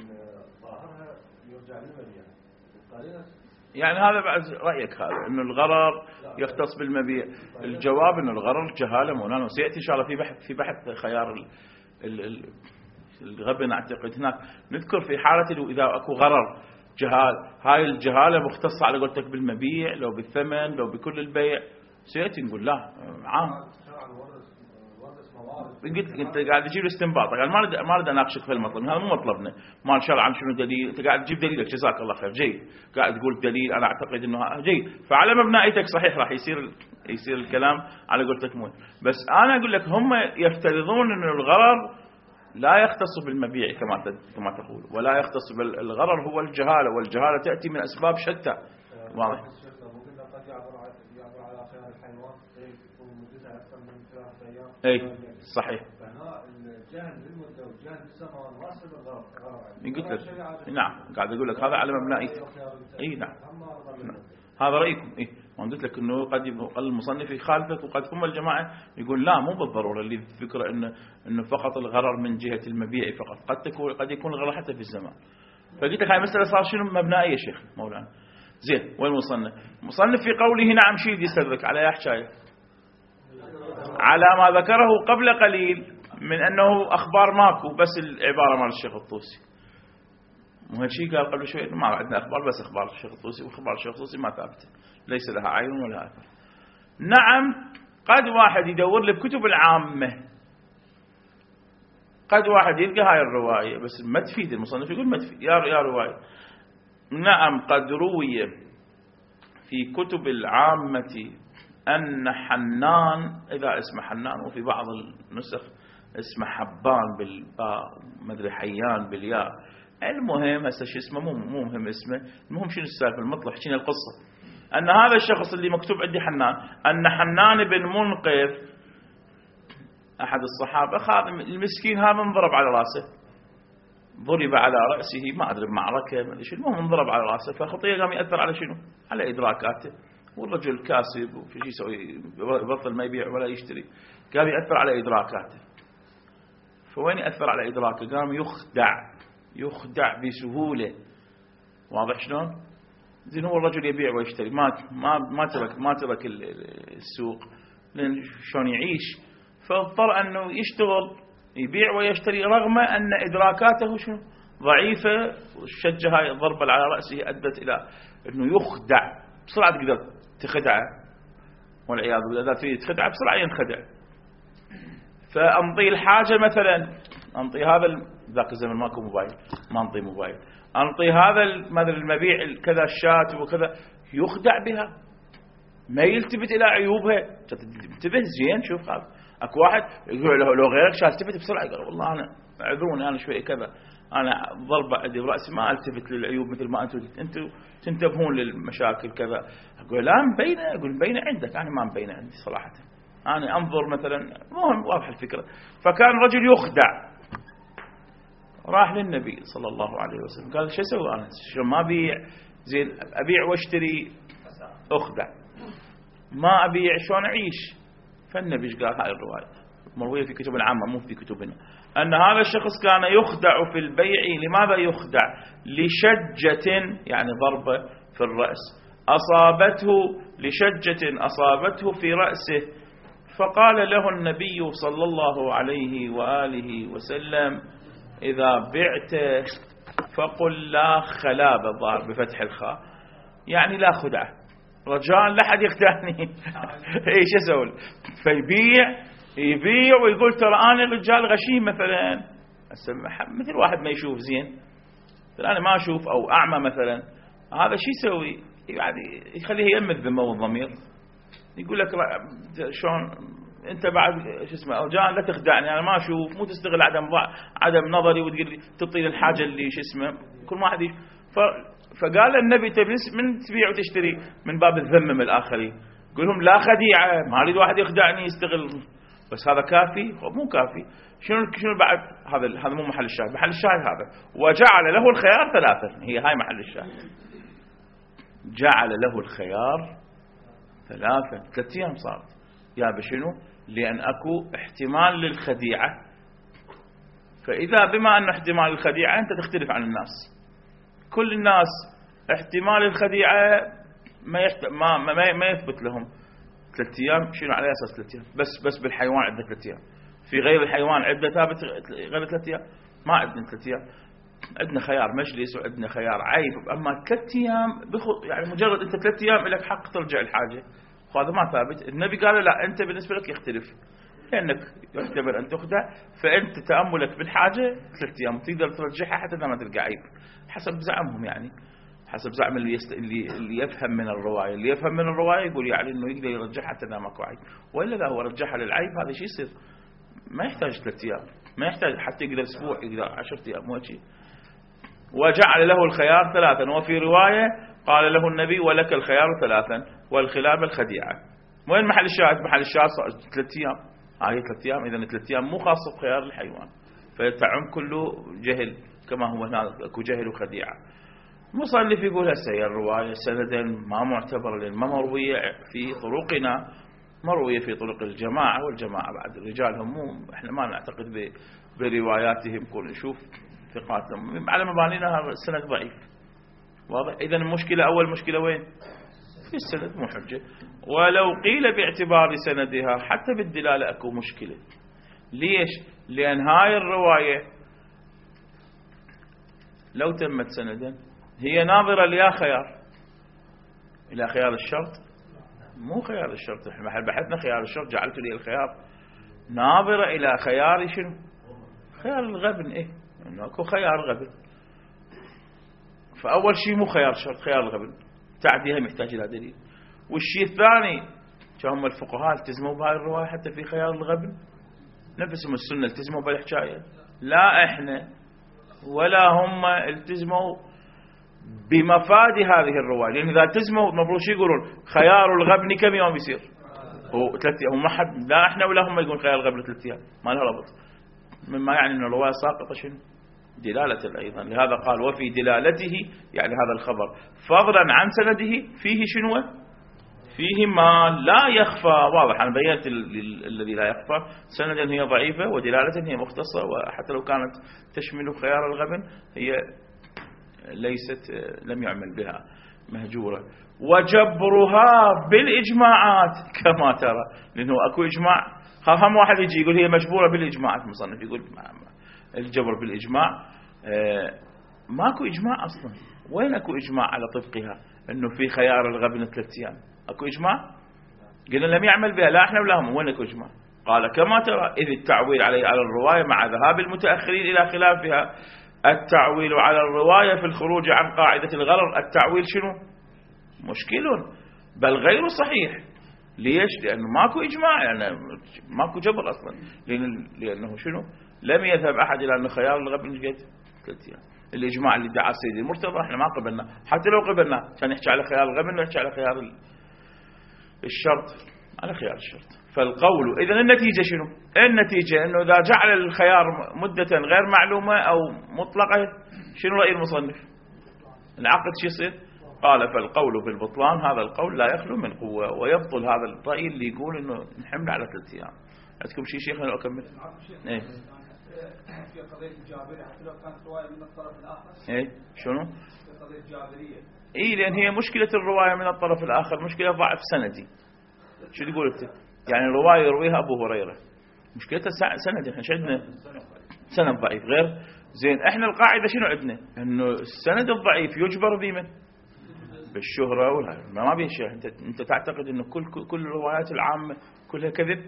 Speaker 1: يعني هذا بعد رأيك هذا انه الغرر يختص بالمبيع. الجواب انه الغرر جهالة مولانا، وسيأتي ان شاء الله في بحث في بحث خيار الغبن أعتقد هناك نذكر في حالة إذا أكو غرر جهال، هاي الجهالة مختصة على قولتك بالمبيع لو بالثمن لو بكل البيع، سيأتي نقول لا عام. قلت لك انت قاعد تجيب استنباط، قال ما اريد ما اريد اناقشك في المطلب، هذا مو مطلبنا، ما شرع عن شنو دليل، انت قاعد تجيب دليلك جزاك الله خير جيد، قاعد تقول دليل انا اعتقد انه جيد، فعلى مبنائيتك صحيح راح يصير يصير الكلام على قولتك مو، بس انا اقول لك هم يفترضون انه الغرر لا يختص بالمبيع كما كما تقول، ولا يختص بالغرر هو الجهاله، والجهاله تاتي من اسباب شتى. واضح؟ اي صحيح. قلت لك نعم قاعد اقول لك هذا على مبنى اي نعم. نعم هذا رايكم. اي ما قلت لك انه قد يقول المصنف يخالفك، وقد ثم الجماعه يقول لا مو بالضروره اللي الفكره انه انه فقط الغرر من جهه المبيع فقط، قد تكون قد يكون الغرر حتى في الزمان. فقلت لك هاي مساله صار شنو مبنائيه يا شيخ مولانا. زين والمصنف مصنف في قوله نعم شيء يستدرك على يا حكايه على ما ذكره قبل قليل من أنه أخبار ماكو، بس العبارة مال الشيخ الطوسي، وهالشيء قال قبل شوي ما عندنا أخبار، بس أخبار الشيخ الطوسي، وأخبار الشيخ الطوسي ما ثابتة ليس لها عين ولا أثر. نعم قد واحد يدور لي بكتب العامة، قد واحد يلقى هاي الرواية بس ما تفيد، المصنف يقول ما تفيد يا يا رواية. نعم قد روي في كتب العامة أن حنان، إذا اسمه حنان وفي بعض النسخ اسمه حبان بالباء ما أدري حيان بالياء، المهم هسه شو اسمه مو مو مهم اسمه، المهم شنو السالفة المطلع حكينا القصة، أن هذا الشخص اللي مكتوب عندي حنان، أن حنان بن منقذ أحد الصحابة خادم المسكين هذا انضرب على رأسه، ضرب على رأسه ما أدري بمعركة ما أدري شو، المهم انضرب على رأسه، فخطية قام يأثر على شنو؟ على إدراكاته، والرجل كاسب وفي شيء يسوي يبطل ما يبيع ولا يشتري، قام يأثر على إدراكاته. فوين يأثر على إدراكه؟ قام يخدع يخدع بسهولة. واضح شلون؟ زين هو الرجل يبيع ويشتري، ما ما ما ترك ما ترك السوق لأن شلون يعيش، فاضطر أنه يشتغل يبيع ويشتري رغم أن إدراكاته شنو ضعيفة، والشجة هاي الضربة على رأسه أدت إلى أنه يخدع بسرعة، تقدر تخدعه والعياذ بالله، إذا تريد تخدعه بسرعة ينخدع. فأنطي الحاجة مثلا، أنطي هذا ذاك الزمن ماكو موبايل ما أنطي موبايل، أنطي هذا مثلا المبيع كذا الشات وكذا، يخدع بها ما يلتفت إلى عيوبها. انتبه زين شوف هذا اكو واحد يقول لو غيرك شات التفت بسرعة يقول والله أنا اعذروني أنا شوي كذا أنا ضربة عندي برأسي ما التفت للعيوب مثل ما أنتم أنتم تنتبهون للمشاكل كذا. أقول لا مبينة، أقول مبينة عندك، أنا ما مبينة عندي صراحة، أنا أنظر مثلا مهم واضح الفكرة. فكان رجل يخدع، راح للنبي صلى الله عليه وسلم قال شو أسوي أنا؟ شو ما أبيع زين، أبيع واشتري أخدع، ما أبيع شلون أعيش؟ فالنبي قال هاي الرواية مروية في كتب العامة مو في كتبنا، أن هذا الشخص كان يخدع في البيع. لماذا يخدع؟ لشجة يعني ضربة في الرأس أصابته، لشجة أصابته في رأسه، فقال له النبي صلى الله عليه وآله وسلم إذا بعت فقل لا خلاب، ضار بفتح الخاء يعني لا خدعة، رجاء لا حد يخدعني. ايش اسوي؟ فيبيع يبيع ويقول ترى انا رجال غشيم مثلا، مثل واحد ما يشوف زين، انا ما اشوف او اعمى مثلا، هذا شو يسوي؟ يعني يخليه يم الذمه والضمير، يقول لك شلون انت بعد شو اسمه رجاء لا تخدعني انا ما اشوف، مو تستغل عدم عدم نظري وتقول لي تعطيني الحاجه اللي شو اسمه كل واحد. فقال النبي من تبيع وتشتري من باب الذم من الآخرين، يقول لهم لا خديعة، ما أريد واحد يخدعني يستغل، بس هذا كافي مو كافي. شنو شنو بعد؟ هذا هذا مو محل الشاهد، محل الشاهد هذا وجعل له الخيار ثلاثة، هي هاي محل الشاهد، جعل له الخيار ثلاثة، ثلاث أيام صارت يا بشنو؟ لأن أكو احتمال للخديعة، فإذا بما أن احتمال الخديعة أنت تختلف عن الناس، كل الناس احتمال الخديعة ما يحت... ما ما ما يثبت لهم ثلاث ايام، شنو على اساس ثلاث ايام؟ بس بس بالحيوان عنده ثلاث ايام، في غير الحيوان عندنا ثابت غير ثلاث أيام؟ ما عندنا ثلاث أيام، عندنا خيار مجلس وعندنا خيار عيب. أما ثلاث أيام بخط يعني مجرد أنت ثلاث أيام لك حق ترجع الحاجة، وهذا ما ثابت. النبي قال لا، أنت بالنسبة لك يختلف، لأنك يحتمل أن تخدع، فأنت تأملك بالحاجة ثلاث أيام تقدر ترجعها حتى ما تلقى عيب، حسب زعمهم يعني، حسب زعم اللي, يست... اللي اللي يفهم من الرواية. اللي يفهم من الرواية يقول يعني إنه يقدر يرجعها حتى ما ماكو عيب، وإلا إذا هو رجعها للعيب هذا شيء يصير ما يحتاج ثلاث أيام، ما يحتاج حتى يقدر أسبوع، يقدر عشرة أيام، مو شيء. وجعل له الخيار ثلاثا، وفي رواية قال له النبي ولك الخيار ثلاثا والخلاب الخديعة. وين محل الشاهد؟ محل الشاهد ثلاث أيام، هاي ثلاث أيام، إذا ثلاث أيام مو خاصة بخيار الحيوان، فيتعم كله جهل كما هو هناك اكو جهل وخديعة. مصنف يقول هسه هي الرواية سندا ما معتبر لأن ما مروية في طرقنا، مروية في طرق الجماعة، والجماعة بعد الرجال هم مو احنا ما نعتقد برواياتهم، كل نشوف ثقاتهم على مبانينا هذا السند ضعيف، واضح. إذا المشكلة أول مشكلة وين؟ في السند، مو حجة. ولو قيل باعتبار سندها حتى بالدلالة أكو مشكلة. ليش؟ لأن هاي الرواية لو تمت سندا هي ناظرة ليا خيار إلى خيار الشرط، مو خيار الشرط، احنا بحثنا خيار الشرط جعلت لي الخيار، ناظرة إلى خيار شنو؟ خيار الغبن. إيه إنه أكو خيار غبن، فأول شيء مو خيار شرط، خيار الغبن تعديها محتاج إلى دليل. والشيء الثاني كهم الفقهاء التزموا بهاي الرواية حتى في خيار الغبن، نفسهم السنة التزموا بالحكاية، لا إحنا ولا هم التزموا بمفاد هذه الرواية. لأن إذا التزموا المفروض شو يقولون؟ خيار الغبن كم يوم يصير؟ هو ثلاث أيام، ما حد لا إحنا ولا هم يقولون خيار الغبن ثلاث أيام، ما لها ربط، مما يعني أن الرواية ساقطة شنو؟ دلالة أيضا. لهذا قال وفي دلالته يعني هذا الخبر فضلا عن سنده فيه شنو؟ فيه ما لا يخفى. واضح، أنا بينت الذي لا يخفى، سندا هي ضعيفة ودلالة هي مختصة، وحتى لو كانت تشمل خيار الغبن هي ليست لم يعمل بها، مهجورة. وجبرها بالإجماعات كما ترى، لأنه أكو إجماع، هم واحد يجي يقول هي مجبورة بالإجماع، المصنف يقول الجبر بالإجماع، ماكو إجماع أصلا. وين أكو إجماع على طبقها أنه في خيار الغبن ثلاث أيام؟ أكو إجماع؟ قلنا لم يعمل بها لا إحنا ولا هم، وين أكو إجماع؟ قال كما ترى إذ التعويل عليه على الرواية مع ذهاب المتأخرين إلى خلافها. التعويل على الرواية في الخروج عن قاعدة الغرر، التعويل شنو؟ مشكل بل غير صحيح. ليش؟ لأنه ماكو إجماع، يعني ماكو جبر أصلا، لأن لأنه شنو؟ لم يذهب أحد إلى أن خيار الغبن قد ثلاث أيام. الإجماع اللي دعا سيدي المرتضى احنا ما قبلنا، حتى لو قبلنا كان يحكي على خيار الغبن ويحكي على خيار الشرط، على خيار الشرط. فالقول إذن النتيجة شنو؟ النتيجة أنه إذا جعل الخيار مدة غير معلومة أو مطلقة شنو رأي المصنف؟ العقد شو يصير؟ قال فالقول بالبطلان هذا القول لا يخلو من قوة، ويبطل هذا الرأي اللي يقول أنه نحمل على ثلاث أيام. عندكم شيء شيخ أنا أكمل؟ إيه
Speaker 2: في قضية الجابرية حتى لو كانت رواية من الطرف الآخر.
Speaker 1: إيه شنو؟
Speaker 2: في قضية الجابرية.
Speaker 1: إيه لأن هي مشكلة الرواية من الطرف الآخر مشكلة ضعف سندي. شو تقول أنت؟ يعني الرواية يرويها أبو هريرة مشكلتها سند، إحنا شو عندنا؟ سند ضعيف غير زين. إحنا القاعدة شنو عندنا؟ إنه السند الضعيف يجبر بمن؟ بالشهرة ولا ما بيشيء. أنت أنت تعتقد إنه كل كل الروايات العامة كلها كذب؟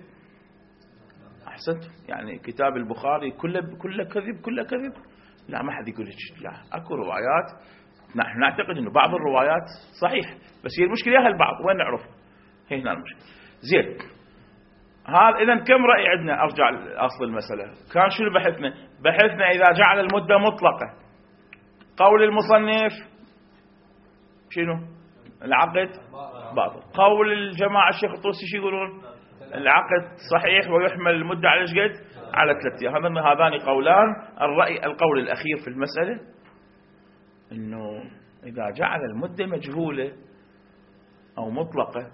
Speaker 1: أحسنت. يعني كتاب البخاري كله كله كذب كله كذب؟ لا ما حد يقول لك لا، أكو روايات نحن نعتقد إنه بعض الروايات صحيح، بس هي المشكلة هي البعض، وين نعرف؟ هي هنا المشكلة. زين هذا إذا كم رأي عندنا؟ أرجع لأصل المسألة، كان شنو بحثنا؟ بحثنا إذا جعل المدة مطلقة قول المصنف شنو؟ العقد باطل. قول الجماعة الشيخ الطوسي شو يقولون؟ العقد صحيح ويحمل المدة على ايش قد؟ على ثلاث ايام. هذان هذان قولان. الرأي القول الأخير في المسألة إنه إذا جعل المدة مجهولة أو مطلقة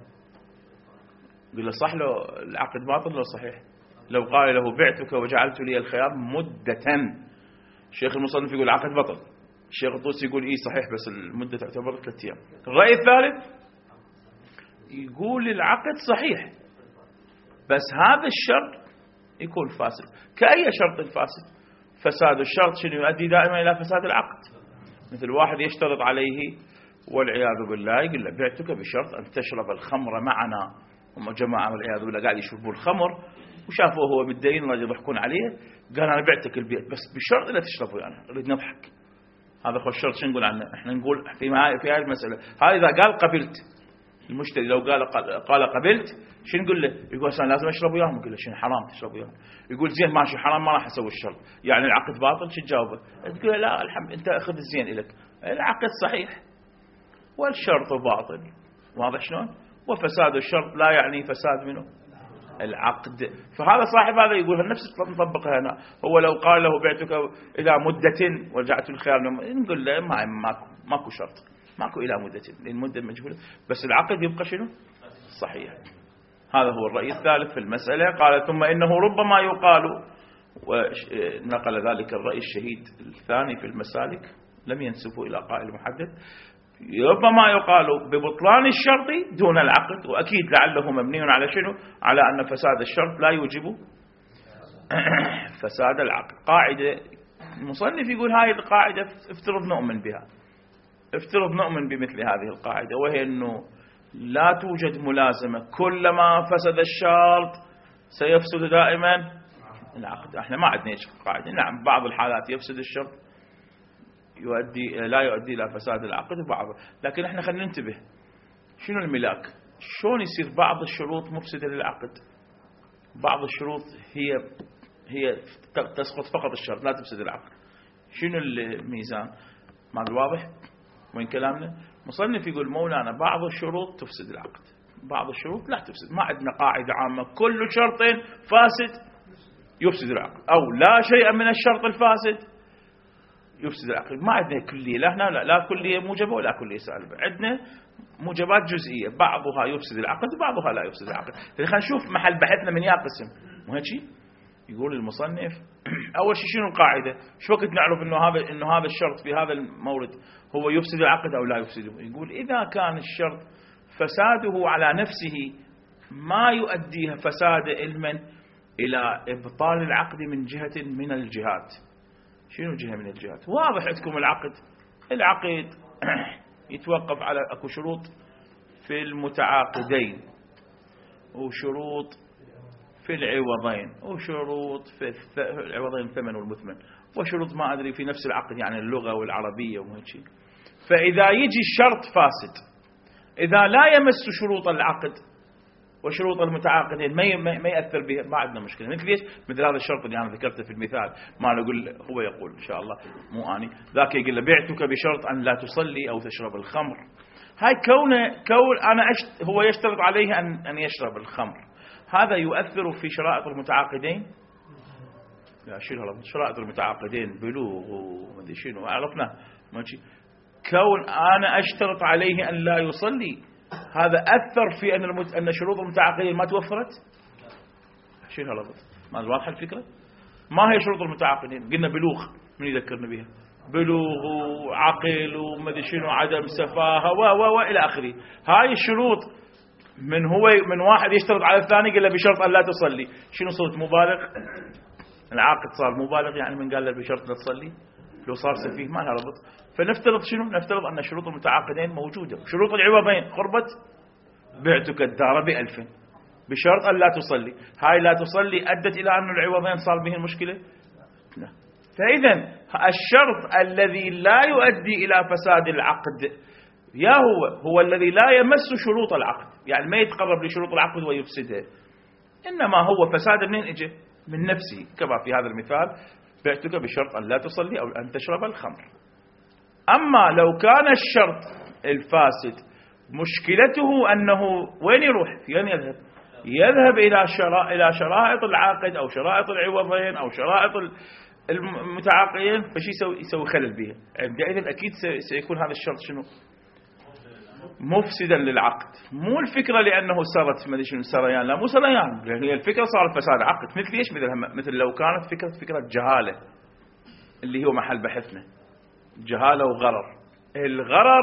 Speaker 1: يقول له صح له العقد باطل لو صحيح؟ لو قال له بعتك وجعلت لي الخيار مدة، الشيخ المصنف يقول العقد بطل، الشيخ الطوسي يقول إيه صحيح بس المدة تعتبر ثلاث أيام. الرأي الثالث يقول العقد صحيح بس هذا الشرط يكون فاسد كأي شرط فاسد. فساد الشرط شنو يؤدي دائما إلى فساد العقد. مثل واحد يشترط عليه والعياذ بالله يقول له بعتك بشرط أن تشرب الخمر معنا، هم جماعة والعياذ بالله قاعد يشربون الخمر وشافوه هو متدين الله يضحكون عليه، قال أنا بعتك البيت بس بشرط لا تشرب ويانا. نريد نضحك، هذا هو الشرط. شو نقول عنه؟ احنا نقول في في هذه المسألة هذا إذا قال قبلت المشتري، لو قال قال قبلت شو نقول له؟ يقول أنا لازم أشرب وياهم. يقول له شنو حرام تشرب وياهم؟ يقول زين ماشي حرام ما راح أسوي الشرط، يعني العقد باطل. شو تجاوبه؟ تقول له لا الحمد أنت أخذ الزين إلك، العقد صحيح والشرط باطل. واضح شلون؟ وفساد الشرط لا يعني فساد منه العقد. فهذا صاحب هذا يقول نفس نطبقها هنا. هو لو قال له بعتك إلى مدة ورجعت الخيار نقول له ما ماكو ماكو شرط، ماكو إلى مدة، المدة مجهولة، بس العقد يبقى شنو؟ صحيح. هذا هو الرأي الثالث في المسألة. قال ثم إنه ربما يقال، ونقل ذلك الرأي الشهيد الثاني في المسالك لم ينسبه إلى قائل محدد، ربما يقال ببطلان الشرط دون العقد، وأكيد لعله مبني على شنو؟ على أن فساد الشرط لا يوجب فساد العقد. قاعدة المصنف يقول هاي القاعدة افترض نؤمن بها، افترض نؤمن بمثل هذه القاعدة، وهي أنه لا توجد ملازمة كلما فسد الشرط سيفسد دائما العقد. احنا ما عندنا قاعدة. نعم بعض الحالات يفسد الشرط يؤدي لا يؤدي إلى فساد العقد وبعضه، لكن احنا خلينا ننتبه شنو الملاك. شلون يصير بعض الشروط مفسدة للعقد؟ بعض الشروط هي هي تسقط فقط الشرط لا تفسد العقد. شنو الميزان؟ ما واضح وين كلامنا؟ مصنف يقول مولانا بعض الشروط تفسد العقد، بعض الشروط لا تفسد. ما عندنا قاعدة عامة كل شرط فاسد يفسد العقد، أو لا شيء من الشرط الفاسد يفسد العقد. ما عندنا كلية، لا هنا لا, لا كلية موجبة ولا كلية سالبة، عندنا موجبات جزئية، بعضها يفسد العقد وبعضها لا يفسد العقد. خلينا نشوف محل بحثنا من يا قسم. مو هيك يقول المصنف أول شيء شنو القاعدة؟ شو وقت نعرف إنه هذا إنه هذا الشرط في هذا المورد هو يفسد العقد أو لا يفسده؟ يقول إذا كان الشرط فساده على نفسه ما يؤديها فساد علما إلى إبطال العقد من جهة من الجهات. شنو جهة من الجهات؟ واضح عندكم العقد، العقد يتوقف على أكو شروط في المتعاقدين، وشروط في العوضين، وشروط في العوضين الثمن والمثمن، وشروط ما أدري في نفس العقد يعني اللغة والعربية وهيك شيء. فإذا يجي الشرط فاسد إذا لا يمس شروط العقد وشروط المتعاقدين ما ما يأثر بها، ما عندنا مشكلة. مثل ليش؟ مثل هذا الشرط اللي أنا ذكرته في المثال، ما نقول هو يقول إن شاء الله مو أني ذاك يقول له بعتك بشرط أن لا تصلي أو تشرب الخمر. هاي كونه كون أنا أشت هو يشترط عليه أن أن يشرب الخمر، هذا يؤثر في شرائط المتعاقدين؟ لا شنو شرائط المتعاقدين بلوغ ومدري شنو عرفنا ماشي. كون أنا أشترط عليه أن لا يصلي هذا أثر في أن المت... أن شروط المتعاقدين ما توفرت. شنو هالغلط؟ ما واضحة الفكرة؟ ما هي شروط المتعاقدين؟ قلنا بلوغ، من يذكرنا بها؟ بلوغ وعقل ومدري شنو عدم سفاهة و و و إلى آخره. هاي الشروط من هو من واحد يشترط على الثاني قال له بشرط أن لا تصلي، شنو صرت مبالغ؟ العاقد صار مبالغ يعني من قال له بشرط لا تصلي؟ لو صار سفيه ما لها ربط. فنفترض شنو؟ نفترض أن شروط المتعاقدين موجودة. شروط العوضين خربت، بعتك الدار بألف بشرط أن لا تصلي، هاي لا تصلي أدت إلى أن العوضين صار به المشكلة. لا. فإذا الشرط الذي لا يؤدي إلى فساد العقد يا هو هو الذي لا يمس شروط العقد، يعني ما يتقرب لشروط العقد ويفسدها، إنما هو فساد منين إجي؟ من نفسه. كما في هذا المثال بعتك بشرط أن لا تصلي أو أن تشرب الخمر. أما لو كان الشرط الفاسد مشكلته أنه وين يروح؟ وين يذهب؟ يذهب إلى شرائط إلى شرائط العقد أو شرائط العوضين أو شرائط المتعاقدين، فشي يسوي يسوي خلل بها. عندئذ أكيد سيكون هذا الشرط شنو؟ مفسدا للعقد. مو الفكرة لأنه سرت ما ادري شنو سريان، لا مو سريان، لأن هي الفكرة صار فساد عقد. مثل ايش؟ مثل مثل لو كانت فكرة فكرة جهالة اللي هو محل بحثنا، جهالة وغرر. الغرر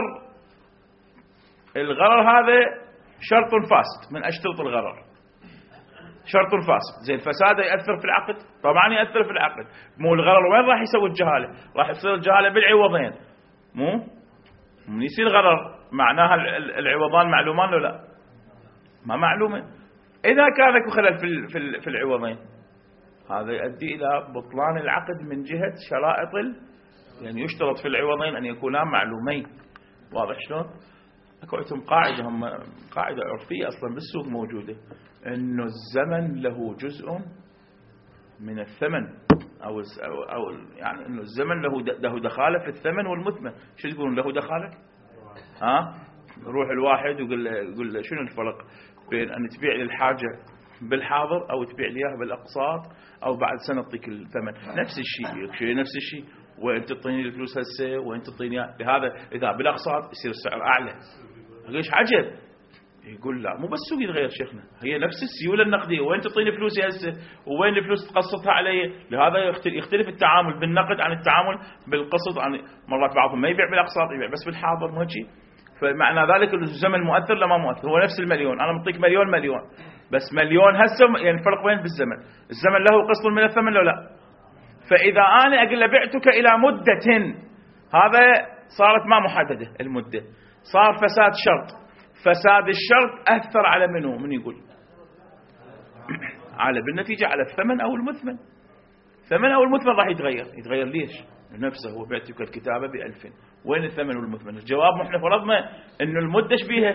Speaker 1: الغرر هذا شرط فاسد من أشرطة الغرر. شرط فاسد. زين الفساد يأثر في العقد؟ طبعا يأثر في العقد. مو الغرر وين راح يسوي الجهالة؟ راح يصير الجهالة بالعوضين. مو من يصير غرر معناها العوضان معلومان ولا لا؟ ما معلومة. إذا كان اكو خلل في في في العوضين هذا يؤدي إلى بطلان العقد من جهة شرائط ال... يعني يشترط في العوضين أن يكونا معلومين. واضح شلون؟ اكو عندهم قاعدة، هم قاعدة عرفية أصلا بالسوق موجودة، إنه الزمن له جزء من الثمن أو أو, أو يعني إنه الزمن له له دخالة في الثمن والمثمن. شو تقولون له دخالة؟ ها؟ يروح الواحد ويقول له يقول له شنو الفرق بين أن تبيع لي الحاجة بالحاضر أو تبيع لي إياها بالأقساط أو بعد سنة تعطيك الثمن؟ نفس الشيء، شيء نفس الشيء. وين تعطيني الفلوس هسه وين تعطيني بهذا؟ إذا بالأقساط يصير السعر أعلى. ليش عجب؟ يقول لا مو بس السوق يتغير شيخنا، هي نفس السيولة النقدية. وين تعطيني فلوسي هسه وين الفلوس تقسطها علي؟ لهذا يختلف التعامل بالنقد عن التعامل بالقسط. عن مرات بعضهم ما يبيع بالأقساط، يبيع بس بالحاضر. مو هيك؟ فمعنى ذلك الزمن مؤثر لا ما مؤثر؟ هو نفس المليون، أنا معطيك مليون مليون بس مليون هسه، يعني الفرق وين بالزمن؟ الزمن له قسط من الثمن لو لا؟ فإذا أنا أقول له بعتك إلى مدة، هذا صارت ما محددة المدة، صار فساد شرط. فساد الشرط أثر على منه؟ من يقول؟ على بالنتيجة على الثمن أو المثمن. الثمن أو المثمن راح يتغير. يتغير ليش؟ نفسه هو بعتك الكتابة بألفين، وين الثمن والمثمن؟ الجواب نحن فرضنا إنه المدة شبيها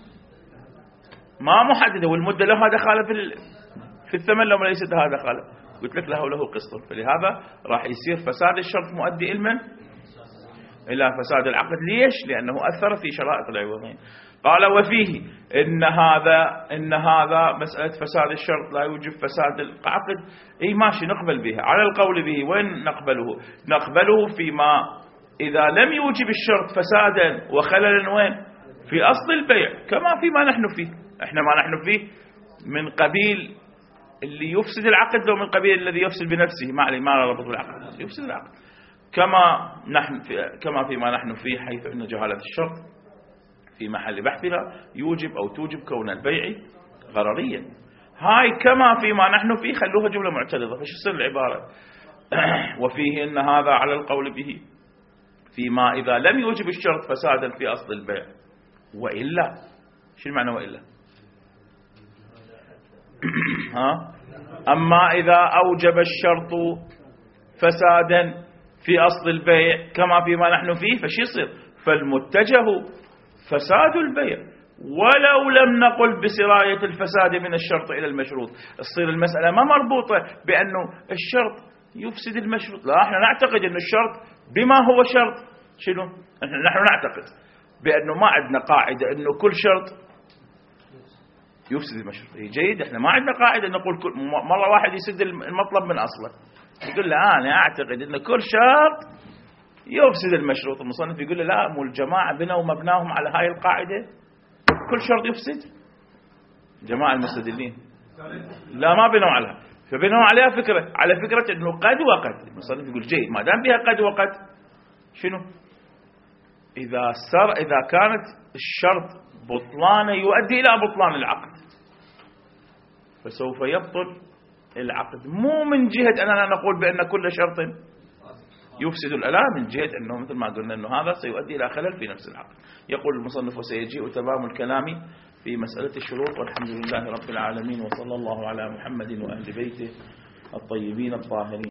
Speaker 1: ما محددة، والمدة لها دخالة في في الثمن لو ليست لها دخالة. قلت لك له له قسط. فلهذا راح يصير فساد الشرط مؤدي إلى إلى فساد العقد. ليش؟ لأنه أثر في شرائط العوضين. قال وفيه إن هذا إن هذا مسألة فساد الشرط لا يوجب فساد العقد. إيه ماشي نقبل بها على القول به. وين نقبله؟ نقبله فيما إذا لم يوجب الشرط فسادا وخللا وين؟ في أصل البيع كما فيما نحن فيه. إحنا ما نحن فيه من قبيل اللي يفسد العقد لو من قبيل الذي يفسد بنفسه. ما عليه، ما ربط بالعقد، يفسد العقد كما نحن في كما فيما نحن فيه، حيث أن جهالة الشرط في محل بحثها يوجب أو توجب كون البيع غرريا. هاي كما فيما نحن فيه خلوها جملة معترضة. فش يصير العبارة؟ وفيه إن هذا على القول به فيما إذا لم يوجب الشرط فسادا في أصل البيع. وإلا شو المعنى وإلا؟ ها؟ أما إذا أوجب الشرط فسادا في أصل البيع كما فيما نحن فيه فش يصير؟ فالمتجه فساد البيع ولو لم نقل بسراية الفساد من الشرط إلى المشروط. تصير المسألة ما مربوطة بأنه الشرط يفسد المشروط. لا، احنا نعتقد أن الشرط بما هو شرط شنو؟ نحن نعتقد بأنه ما عندنا قاعدة أنه كل شرط يفسد المشروط. جيد، احنا ما عندنا قاعدة نقول كل مرة واحد يسد المطلب من أصله. يقول له أنا أعتقد أن كل شرط يفسد المشروط. المصنف يقول له لا، مو الجماعة بنوا مبناهم على هاي القاعدة كل شرط يفسد. جماعة المستدلين لا ما بنوا عليها، فبنوا عليها فكرة على فكرة أنه قد وقد. المصنف يقول جيد، ما دام بها قد وقد شنو؟ إذا سر إذا كانت الشرط بطلانه يؤدي إلى بطلان العقد فسوف يبطل العقد، مو من جهة أننا نقول بأن كل شرط يفسد الألا، من جهة أنه مثل ما قلنا أنه هذا سيؤدي إلى خلل في نفس العقد. يقول المصنف وسيجيء تمام الكلام في مسألة الشروط. والحمد لله رب العالمين، وصلى الله على محمد وأهل بيته الطيبين الطاهرين.